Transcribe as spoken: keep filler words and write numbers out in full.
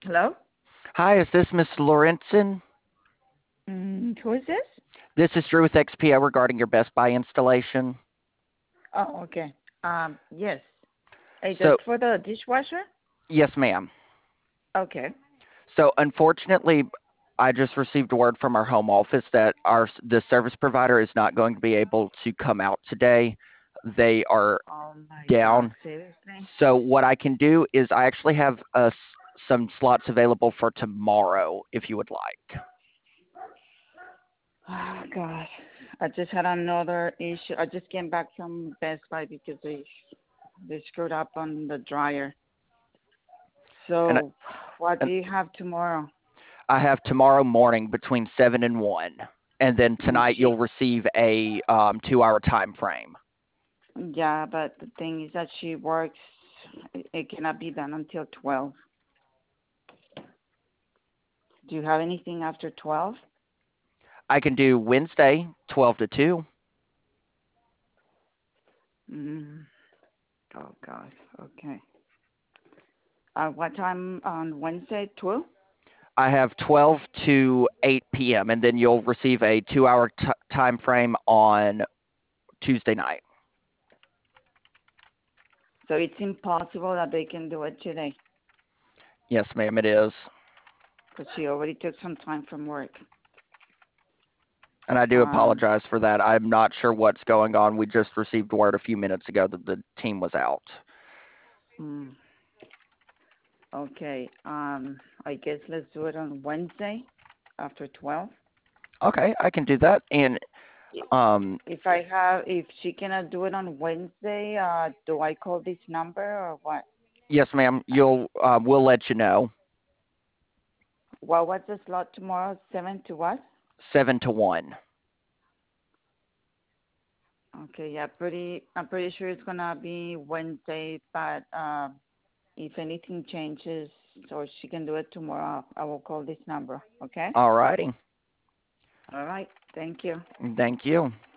Hello? Hi, is this Miss Lorenzen? Mm, who is this? This is Drew with X P O regarding your Best Buy installation. Oh, okay. Um, yes. Is So, it for the dishwasher? yes, ma'am. Okay. So, unfortunately, I just received word from our home office that our the service provider is not going to be able to come out today. They are Oh my God, down. seriously? So, what I can do is I actually have uh, s- some slots available for tomorrow if you would like. Oh God. I just had another issue. I just came back from Best Buy because they they screwed up on the dryer. And, I- So, what do and you have tomorrow? I have tomorrow morning between seven and one. And then And tonight she, you'll receive a um, two hour time frame. yeah, but the thing is that she works. It, it cannot be done until twelve. Do you have anything after twelve? I can do Wednesday, twelve to two. Mm. Oh God. Okay. Uh, what time on Wednesday? Twelve. I have twelve to eight p m. And then you'll receive a two hour t- time frame on Tuesday night. So it's impossible that they can do it today Yes, ma'am, it is. because she already took some time from work. And I do Um. apologize for that. I'm not sure what's going on. We just received word a few minutes ago that the team was out. mm, okay. Um. I guess let's do it on Wednesday after twelve. Okay, I can do that. And um, If I have, if she cannot do it on Wednesday, uh, do I call this number or what? yes, ma'am, you'll uh, we'll let you know. Well, what's the slot tomorrow? Seven to what? Seven to one. Okay. Yeah. Pretty. I'm pretty sure it's gonna be Wednesday, but um. If anything changes or she can do it tomorrow, I will call this number. Okay? All righty. All right. Thank you. Thank you.